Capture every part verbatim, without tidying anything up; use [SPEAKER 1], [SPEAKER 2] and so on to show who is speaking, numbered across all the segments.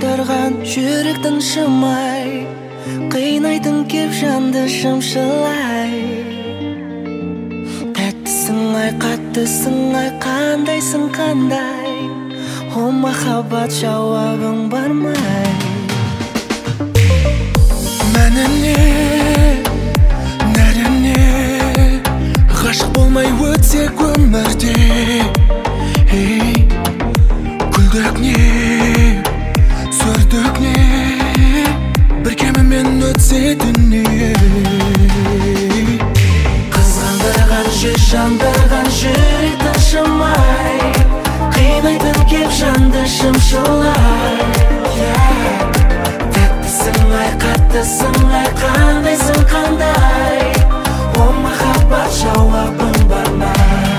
[SPEAKER 1] Қандырған жүректің шымай, қинайтын кеп жанды шымшылай. Тәттісің ай, қаттысың ай, қандайсың қандай, о махаббат жауабың бармай. Мәніне, нәріне, ғашық болмай өтсек өмірде, ей, күлдік не, сүрдік не, бір кемімен өтсе дүние. Қызғандырған жүз жандырған жүректің шымай, қинайтын кеп жанды шымшылай. Тәттісің ай, қаттысың ай, қандайсың қандай, о махаббат жауабың бармай.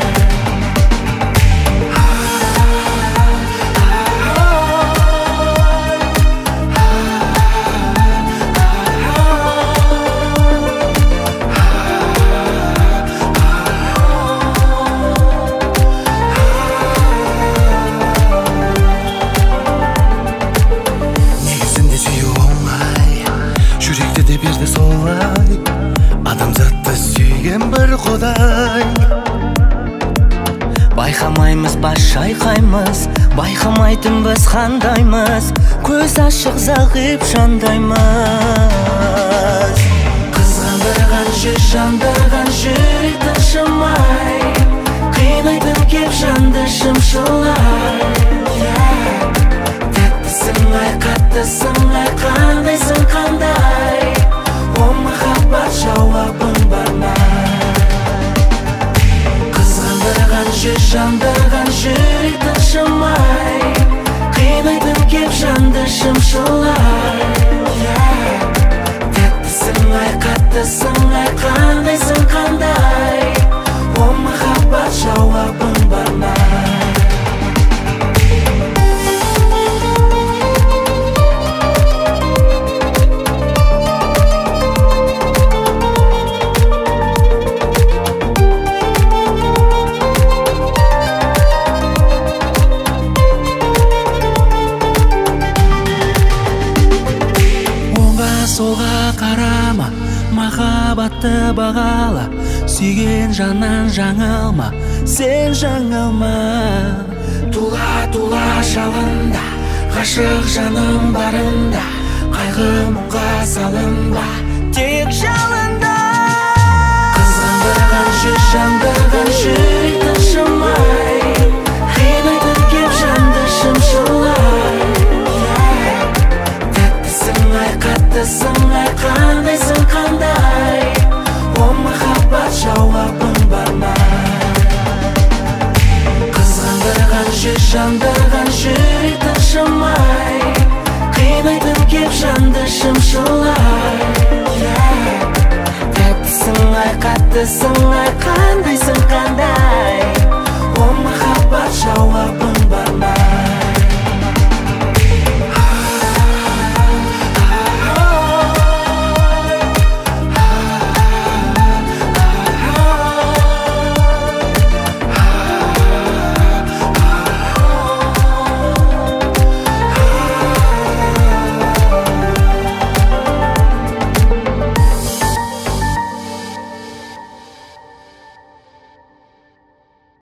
[SPEAKER 1] Берді солай, адамзатты сүйген бір құдай. Байқамаймыз, бас шайқаймыз, байқамайтын біз қандаймыз, көз ашық зағип жандаймыз. Қызғандырған жүз жандырған жүректің шымай, қинайтын кеп жанды шымшылай. Тәттісің ай, қаттысың ай, қандайсың қандай, о махаббат жауабың бармай. Қызғандырған жүз жандырған жүректің шымай, қинайтын кеп жанды шымшылай. Тәттісің ай, қаттысың ай, қандайсың қандай, о махаббат жауабың бармай. Солға қарама, махаббатты бағала, сүйген жаннан жаңылма, сен жаңылма. Тула-тула жалында, ғашық жаным барында, қайғы мұңға салынба, тек жалында. Қызғандырған жүз жандырған жүректің шымай, қинайтын кеп жанды шымшылай. Қаттысың ай, қандайсың қандай, о махаббат жауабың бармай. Қызғандырған жүз жандырған жүректің шымай, қинайтын кеп жанды шымшылай. Тәттісің ай, қаттысың ай, қандайсың қандай, о махаббат жауабың